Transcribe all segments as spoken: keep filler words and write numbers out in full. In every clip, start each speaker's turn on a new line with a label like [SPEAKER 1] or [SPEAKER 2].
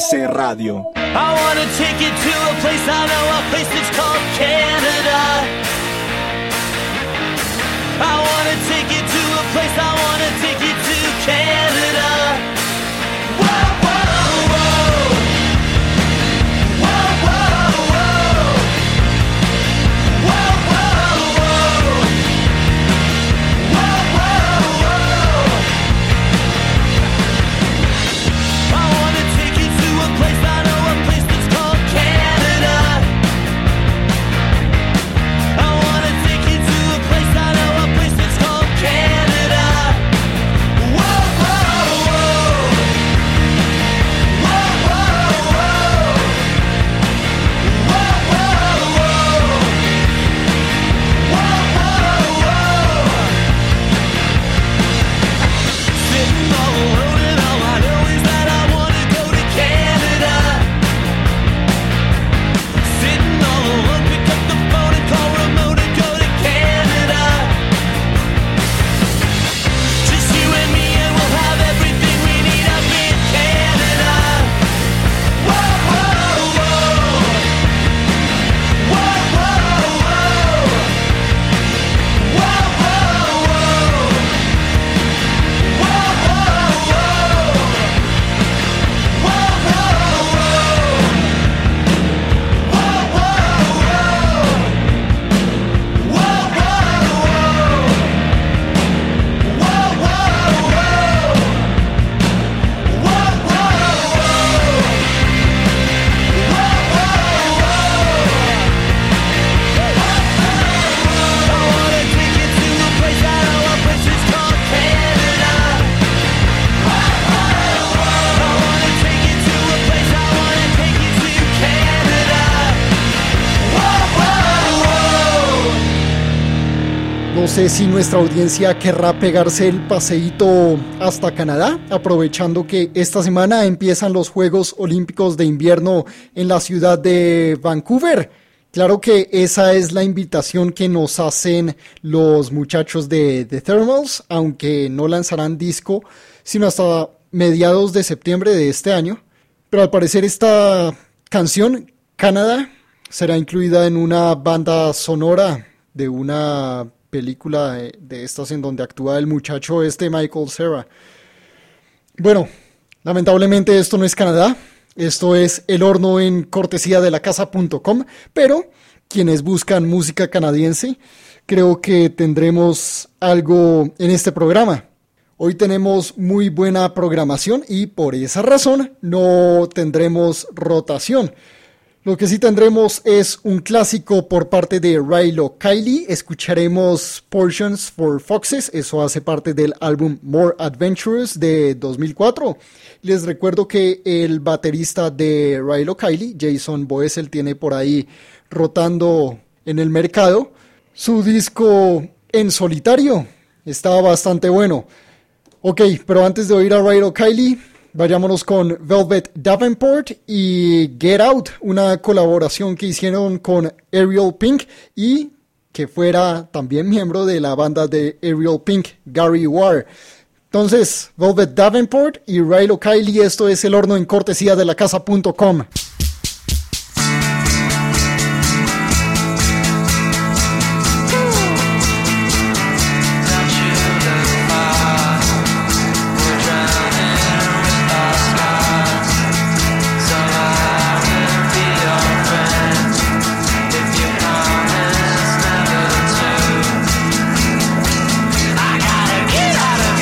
[SPEAKER 1] C Radio.
[SPEAKER 2] I wanna take you to a place I know, a place that's called Canada. I wanna take you to a place, I wanna take you to Canada. Whoa, whoa, whoa. Whoa, whoa, whoa. Whoa, whoa, whoa. Whoa, whoa, whoa. I wanna take you to a place I know, a place that's called Canada. I wanna take you to a place I know, a place that's called Canada. Whoa, whoa, whoa. Whoa, whoa, whoa. Whoa, whoa, whoa. Whoa, whoa, whoa. Sitting all alone and all I know is that I wanna go to Canada. Sitting all alone, pick up the phone and call Ramona, go to Canada. Just you and me and we'll have everything we need up in Canada. Whoa, whoa, whoa. Whoa, whoa, whoa. Whoa, whoa, whoa. Whoa, whoa, whoa. Whoa, whoa, whoa. Whoa, whoa, whoa. Whoa, whoa, whoa. Whoa,
[SPEAKER 3] No sé si nuestra audiencia querrá pegarse el paseíto hasta Canadá, aprovechando que esta semana empiezan los Juegos Olímpicos de Invierno en la ciudad de Vancouver. Claro que esa es la invitación que nos hacen los muchachos de The Thermals, aunque no lanzarán disco sino hasta mediados de septiembre de este año. Pero al parecer esta canción, Canadá, será incluida en una banda sonora de una película de, de estas en donde actúa el muchacho este Michael Cera. Bueno, lamentablemente esto no es Canadá, esto es El Horno en cortesía de la casa punto com, pero quienes buscan música canadiense, creo que tendremos algo en este programa. Hoy tenemos muy buena programación y por esa razón no tendremos rotación. Lo que sí tendremos es un clásico por parte de Rilo Kiley. Escucharemos Portions for Foxes. Eso hace parte del álbum More Adventurous de dos mil cuatro. Les recuerdo que el baterista de Rilo Kiley, Jason Boesel, tiene por ahí rotando en el mercado su disco en solitario. Está bastante bueno. Ok, pero antes de oír a Rilo Kiley, vayámonos con Velvet Davenport y Get Out, una colaboración que hicieron con Ariel Pink y que fuera también miembro de la banda de Ariel Pink, Gary Ware. Entonces, Velvet Davenport y Rilo Kiley, esto es El Horno en cortesía de la casa punto com.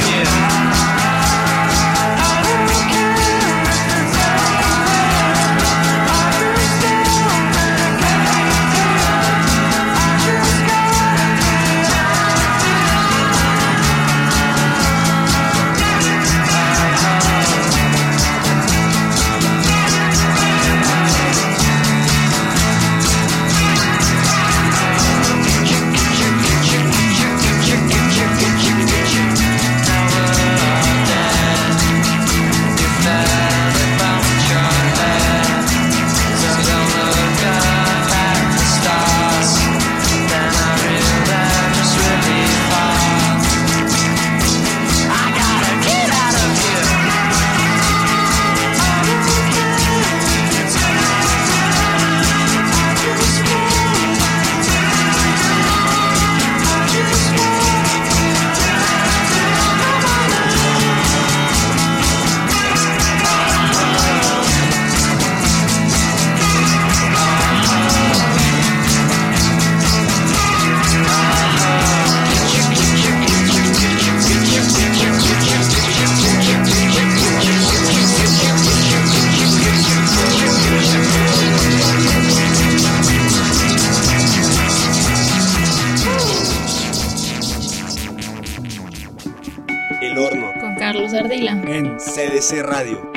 [SPEAKER 2] I
[SPEAKER 1] El Horno
[SPEAKER 4] con Carlos Ardila
[SPEAKER 1] en C D C Radio.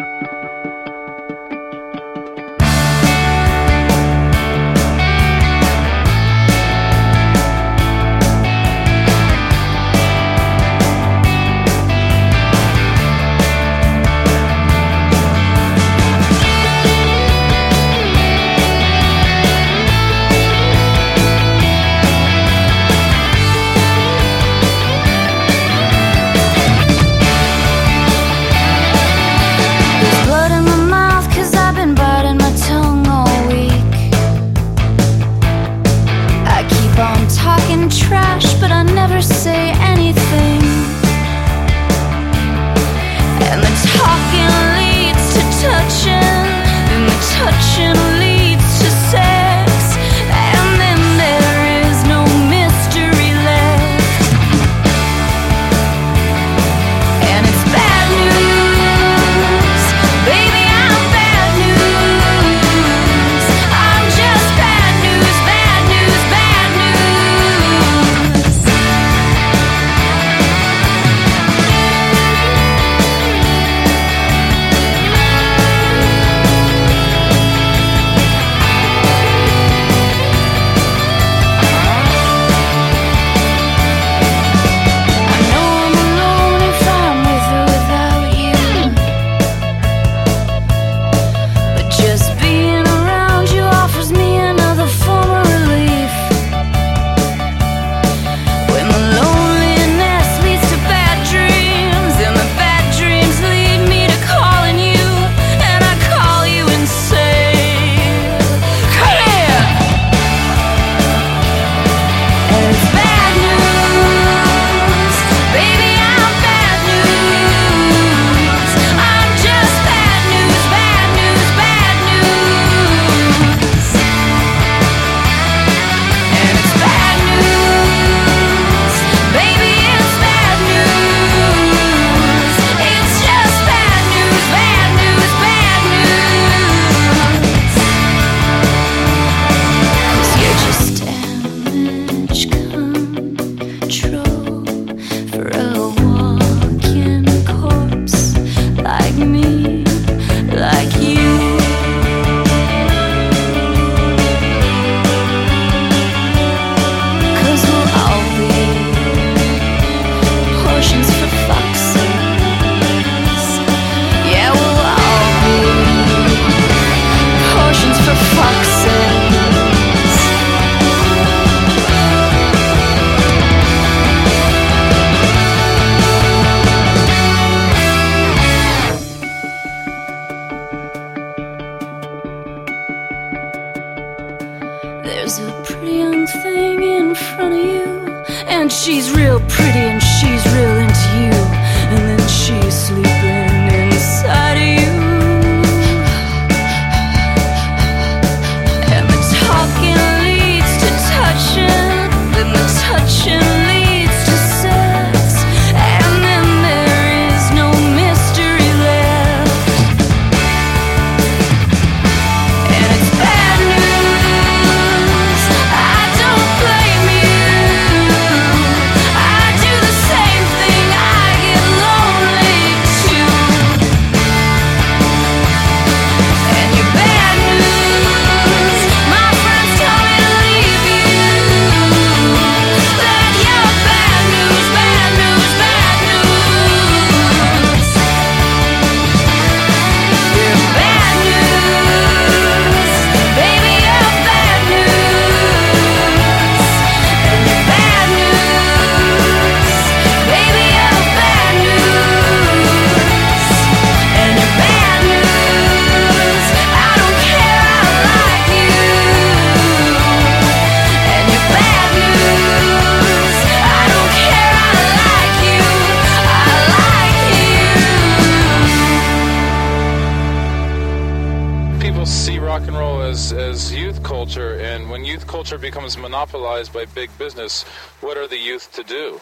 [SPEAKER 5] Becomes monopolized by big business, what are the youth to do?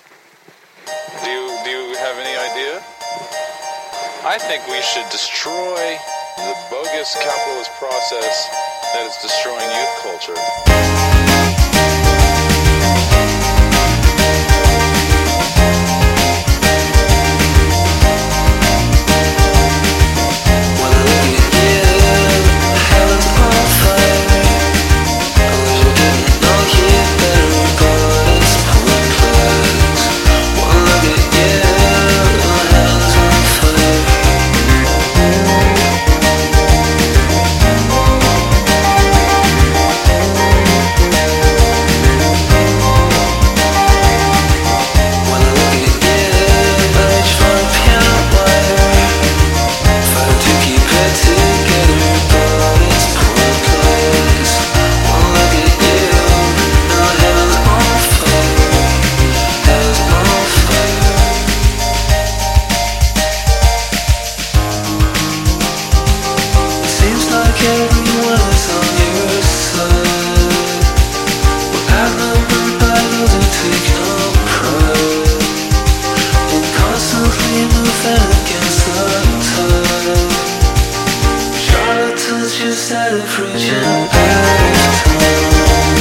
[SPEAKER 5] Do you, do you have any idea? I think we should destroy the bogus capitalist process that is destroying youth culture.
[SPEAKER 2] fell against the tide. Charlatans just out of reach and out of time.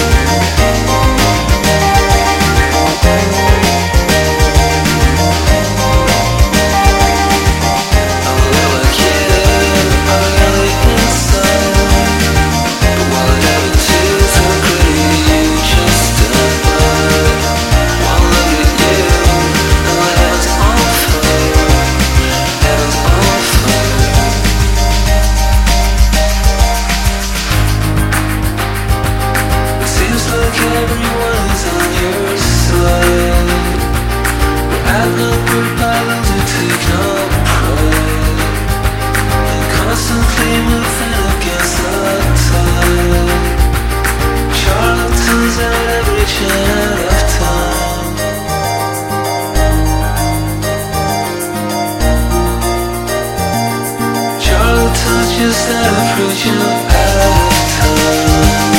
[SPEAKER 2] Just out of reach and out of time.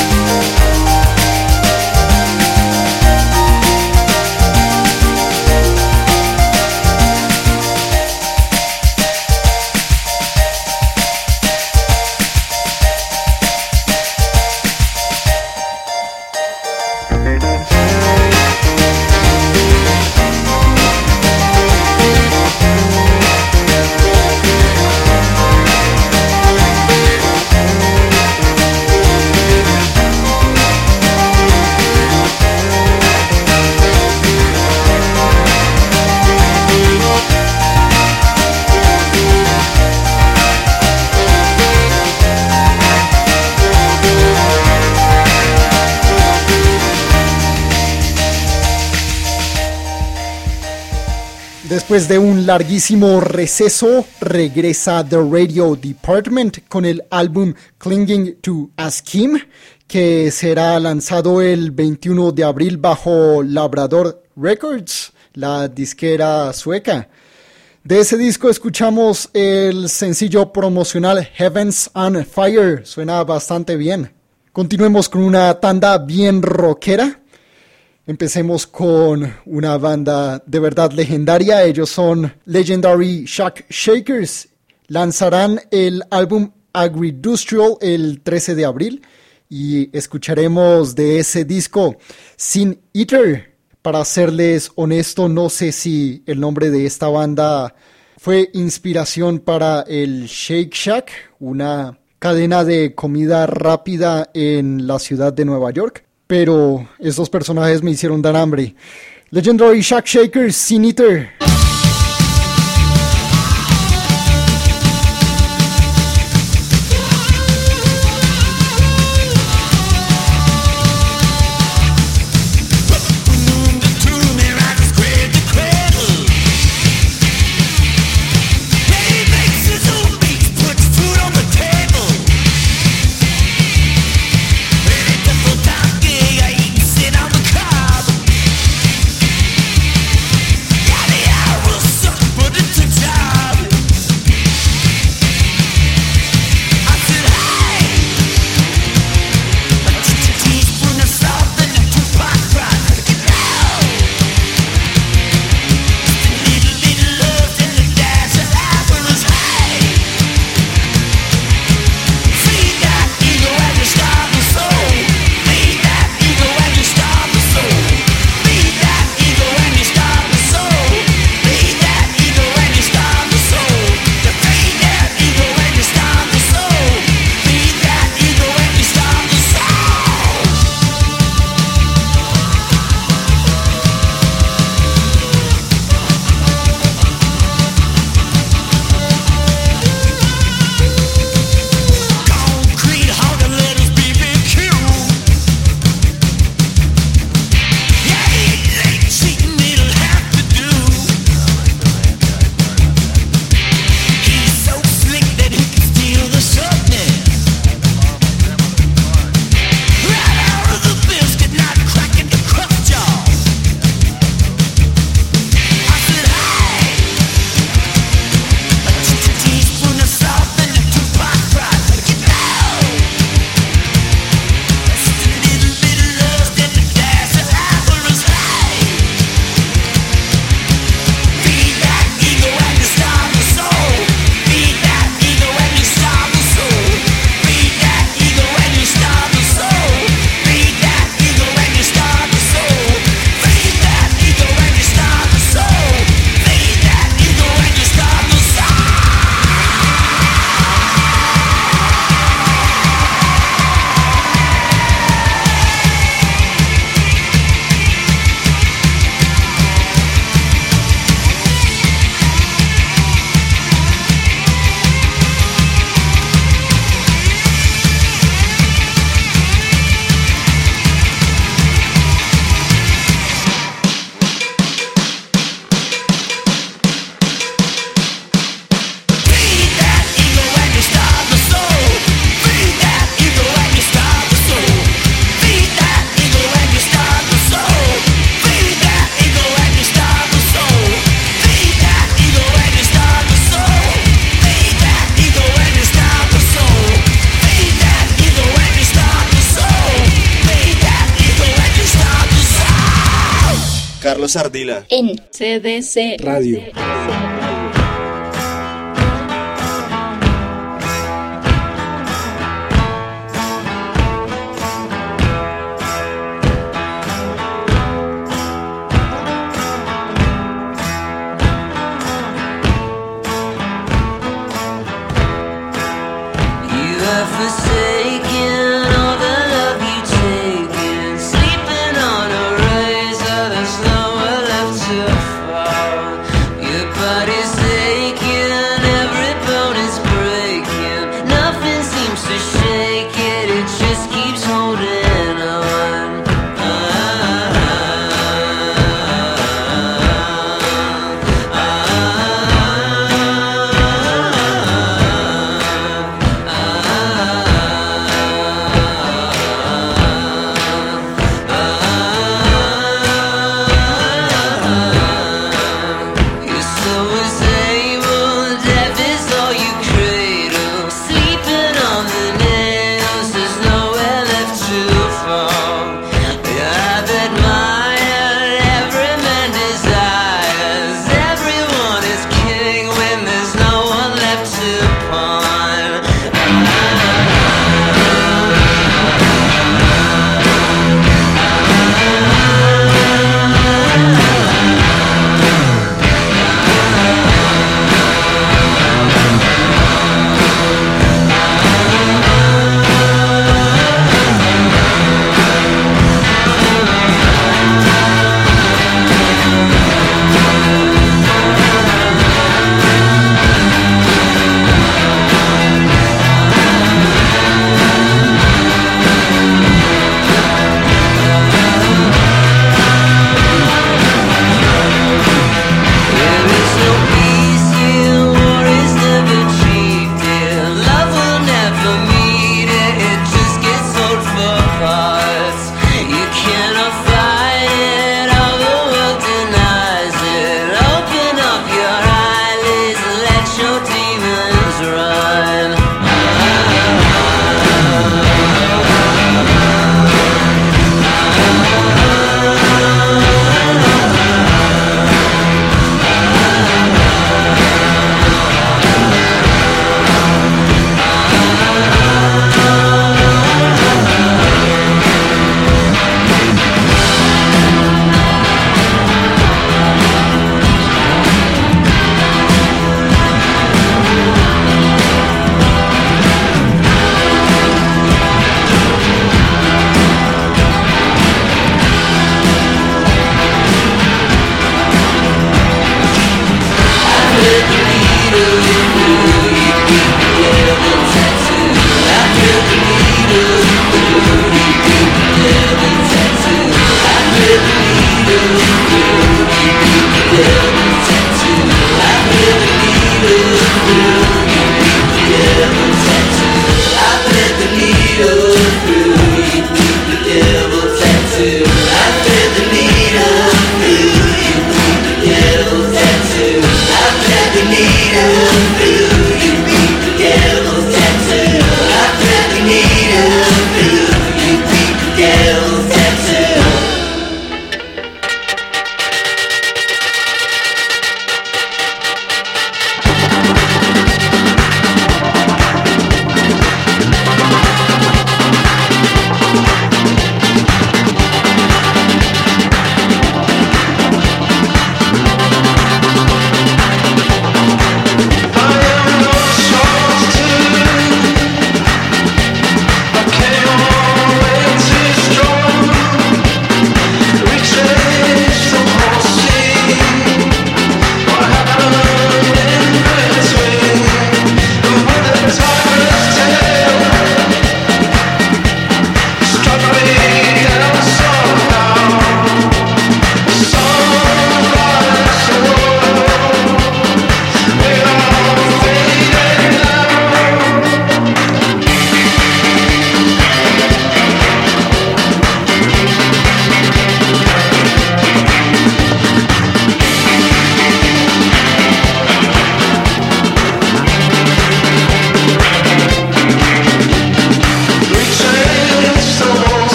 [SPEAKER 3] Después de un larguísimo receso, regresa The Radio Department con el álbum Clinging to a Scheme, que será lanzado el veintiuno de abril bajo Labrador Records, la disquera sueca. De ese disco escuchamos el sencillo promocional Heavens on Fire, suena bastante bien. Continuemos con una tanda bien rockera. Empecemos con una banda de verdad legendaria. Ellos son Legendary Shack Shakers. Lanzarán el álbum Agridustrial el trece de abril y escucharemos de ese disco Sin Eater. Para serles honesto, no sé si el nombre de esta banda fue inspiración para el Shake Shack, una cadena de comida rápida en la ciudad de Nueva York. Pero estos personajes me hicieron dar hambre. Legendary Shack Shakers, Sin Eater.
[SPEAKER 4] Yeah.
[SPEAKER 1] Carlos Ardila.
[SPEAKER 4] En C D C
[SPEAKER 3] Radio.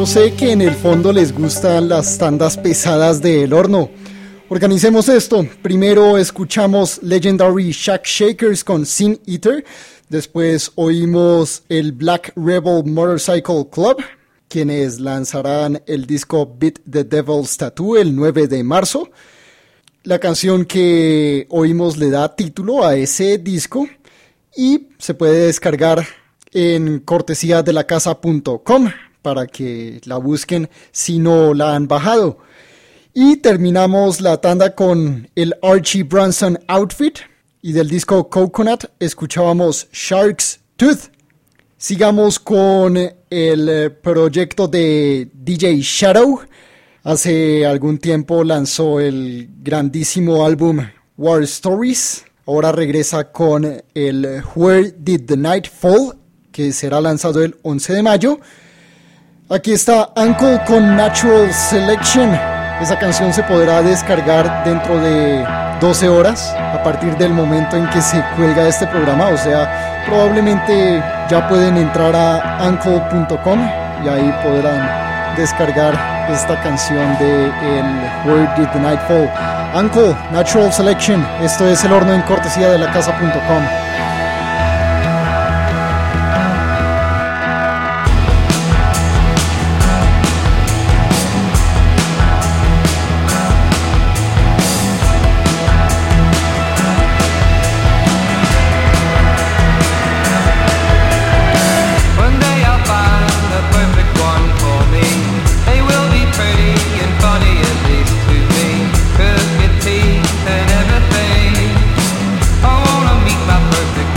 [SPEAKER 3] sé que en el fondo les gustan las tandas pesadas del horno. Organicemos esto. Primero escuchamos Legendary Shack Shakers con Sin Eater. Después oímos el Black Rebel Motorcycle Club, quienes lanzarán el disco Beat the Devil's Tattoo el nueve de marzo. La canción que oímos le da título a ese disco y se puede descargar en cortesía de la casa punto com para que la busquen si no la han bajado. Y terminamos la tanda con el Archie Branson Outfit y del disco Coconut escuchábamos Shark's Tooth. Sigamos con el proyecto de D J Shadow. Hace algún tiempo lanzó el grandísimo álbum War Stories. Ahora regresa con el Where Did the Night Fall, que será lanzado el once de mayo. Aquí está Uncle con Natural Selection. Esa canción se podrá descargar dentro de doce horas a partir del momento en que se cuelga este programa. O sea, probablemente ya pueden entrar a uncle punto com y ahí podrán descargar esta canción de el Where Did the Night Fall. Uncle, Natural Selection. Esto es El Horno en cortesía de la casa punto com.
[SPEAKER 4] Perfect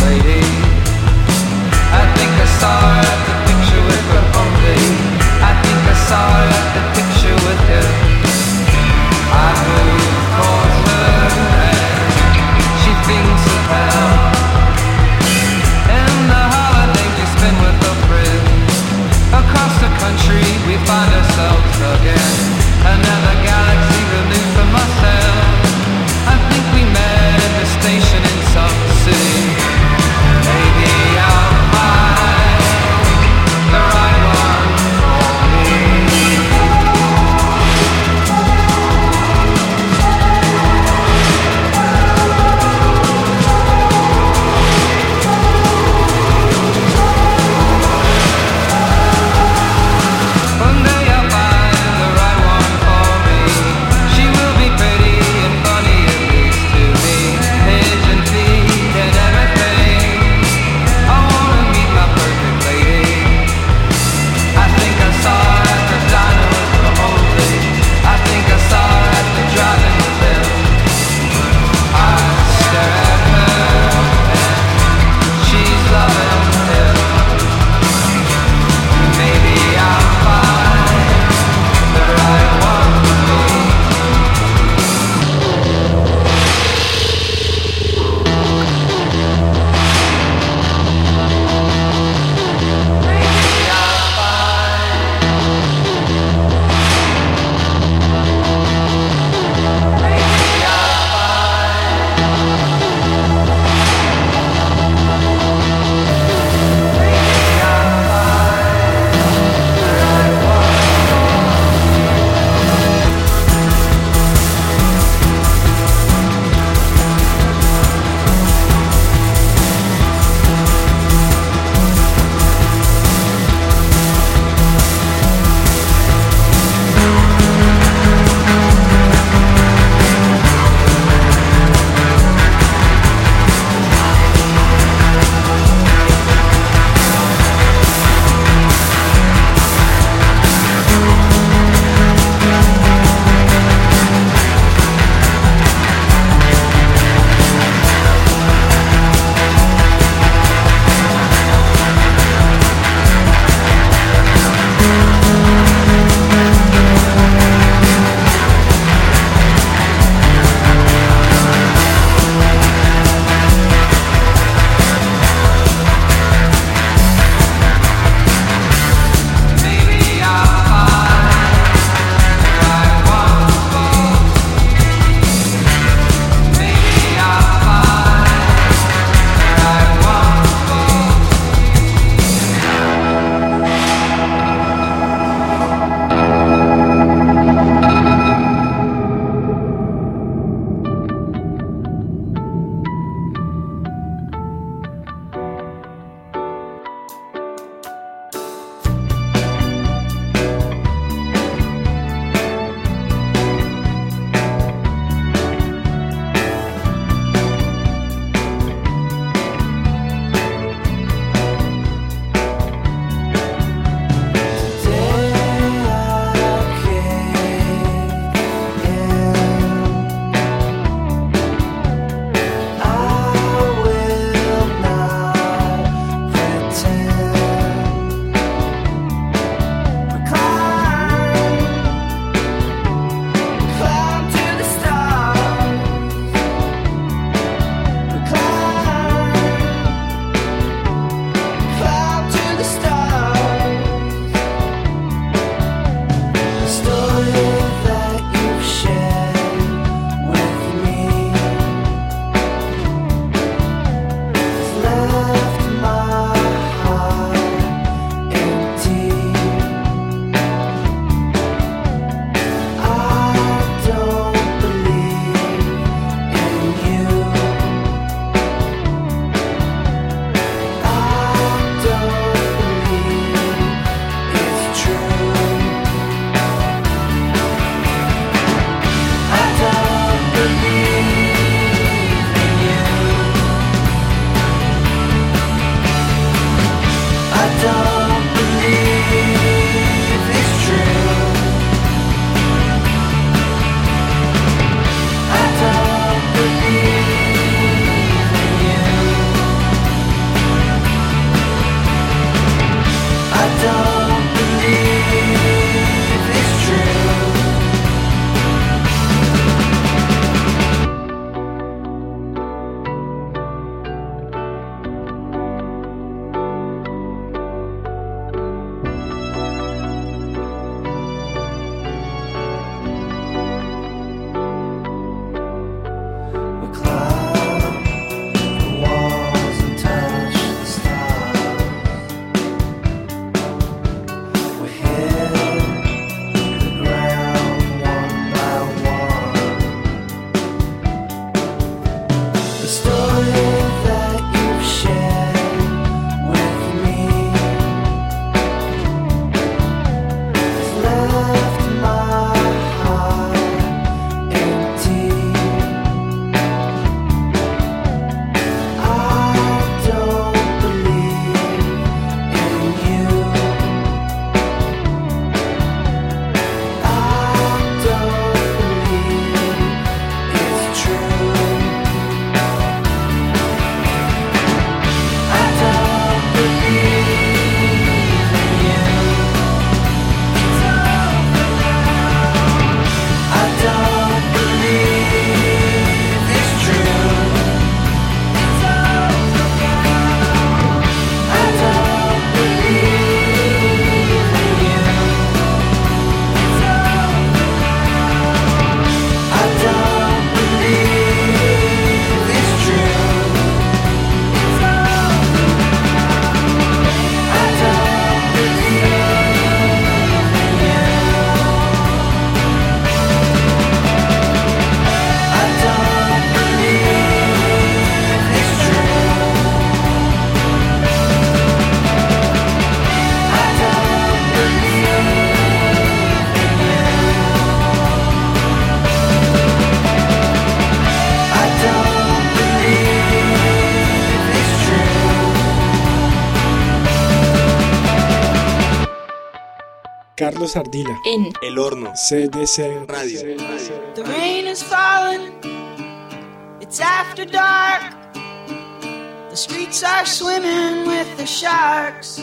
[SPEAKER 4] Carlos Ardila.
[SPEAKER 6] En
[SPEAKER 1] El Horno
[SPEAKER 4] C D C
[SPEAKER 1] Radio.
[SPEAKER 2] The rain is falling, it's after dark. The streets are swimming with the sharks.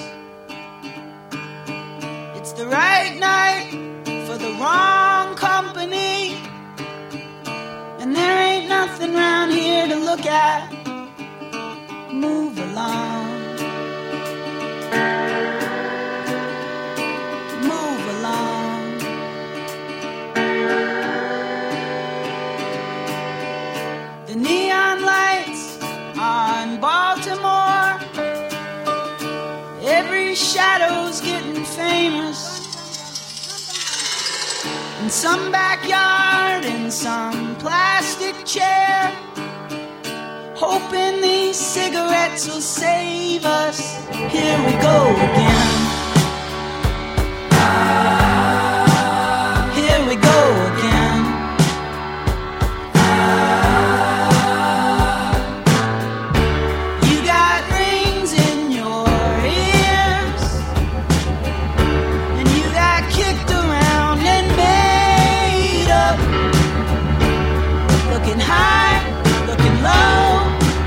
[SPEAKER 2] It's the right night for the wrong company. And there ain't nothing round here to look at. Move along. Move along. The neon lights on Baltimore. Every shadow's getting famous. In some backyard, in some plastic chair, hoping these cigarettes will save us. Here we go again. Here we go again. You got rings in your ears, and you got kicked around and made up. Looking high, looking low.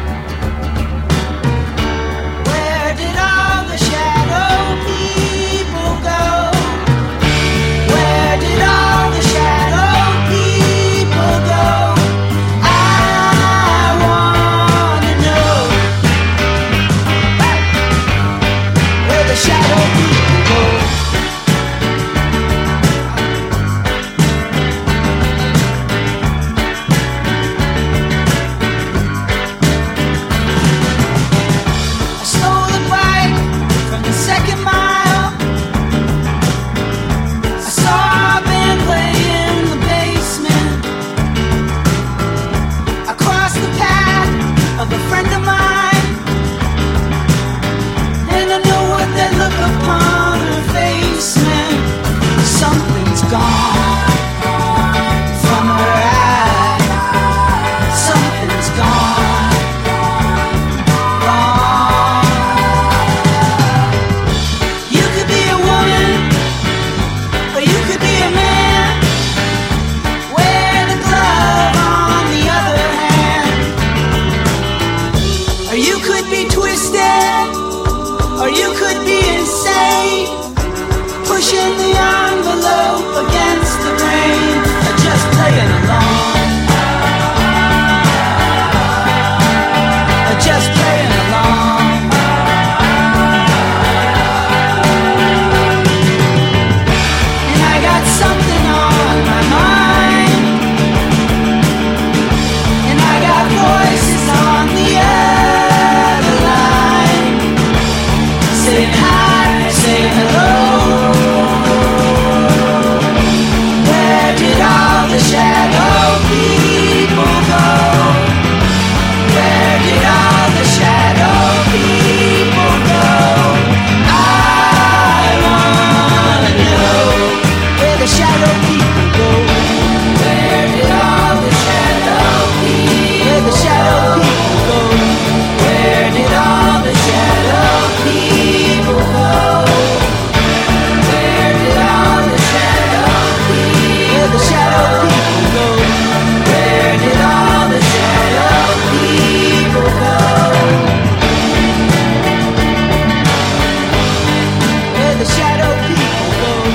[SPEAKER 2] Where did all the shadow people go? Where did all the shadow people go? I wanna know where the shadow people go. I stole a bike from the second mile. I saw a band play in the basement. I crossed the path of a friend of mine, and I know what that look upon her face meant. Something's gone from her eye. Something's gone. Gone. You could be a woman, or you could be a man. Wear the glove on the other hand. Or you could be twisted, or you could be insane, pushing the envelope against the grain, or just playing along. Or just playing along. And I got something on my mind, and I got voices on the other line, saying hi, saying hello. Where did all the shadow people go? Where did all the shadow people go? I wanna know where the shadow people go. Where did all the shadow people? Where the shadow people go? Where did all the shadow people go? Where did all the shadow people? Where the shadow people go? Where did all the shadow people go? Where the shadow people go?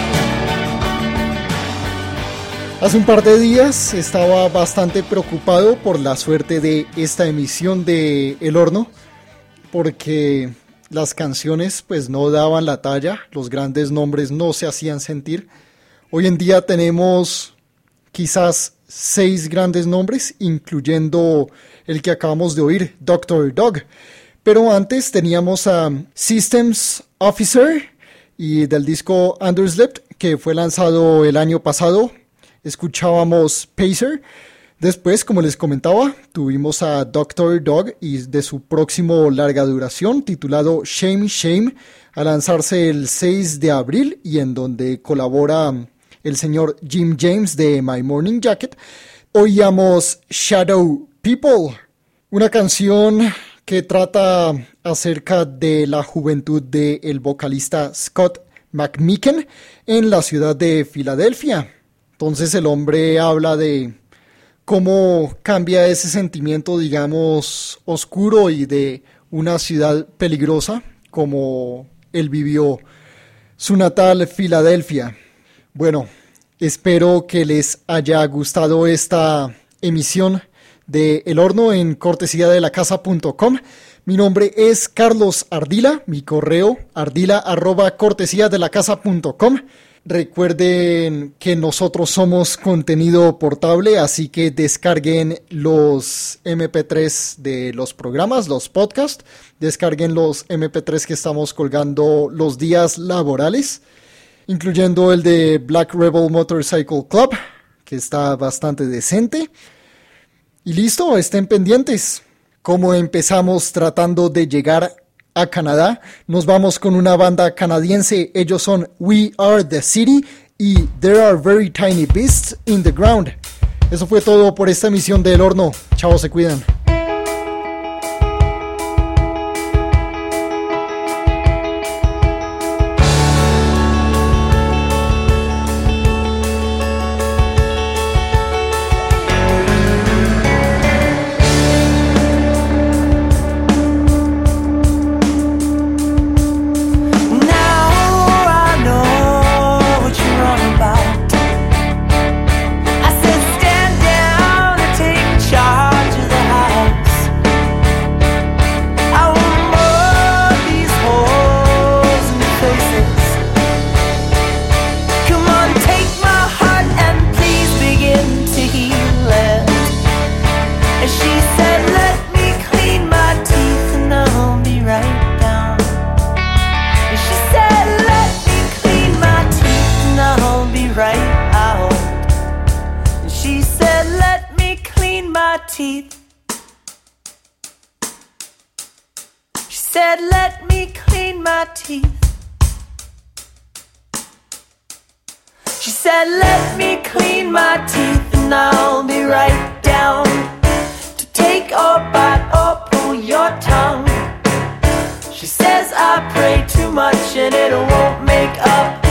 [SPEAKER 3] Hace un par de días estaba bastante preocupado por la suerte de esta emisión de El Horno, porque las canciones pues no daban la talla, los grandes nombres no se hacían sentir. Hoy en día tenemos quizás seis grandes nombres, incluyendo el que acabamos de oír, doctor Dog. Pero antes teníamos a Systems Officer y del disco Underslept, que fue lanzado el año pasado. Escuchábamos Pacer. Después, como les comentaba, tuvimos a doctor Dog y de su próximo larga duración titulado Shame Shame, a lanzarse el seis de abril y en donde colabora el señor Jim James de My Morning Jacket. Oíamos Shadow People, una canción que trata acerca de la juventud del vocalista Scott McMicken en la ciudad de Filadelfia. Entonces el hombre habla de cómo cambia ese sentimiento, digamos, oscuro y de una ciudad peligrosa como él vivió su natal Filadelfia. Bueno, espero que les haya gustado esta emisión de El Horno en cortesía de la casa punto com. Mi nombre es Carlos Ardila, mi correo ardila arroba cortesía de la casa punto com. Recuerden que nosotros somos contenido portable, así que descarguen los eme pe tres de los programas, los podcasts. Descarguen los eme pe tres que estamos colgando los días laborales, incluyendo el de Black Rebel Motorcycle Club, que está bastante decente. Y listo, estén pendientes. Como empezamos tratando de llegar a Canadá, nos vamos con una banda canadiense. Ellos son We Are The City y There Are Very Tiny Beasts in the Ground. Eso fue todo por esta emisión de El Horno. Chao, se cuidan.
[SPEAKER 2] Teeth. She said, let me clean my teeth. She said, let me clean my teeth and I'll be right down to take or bite or pull your tongue. She says I pray too much and it won't make up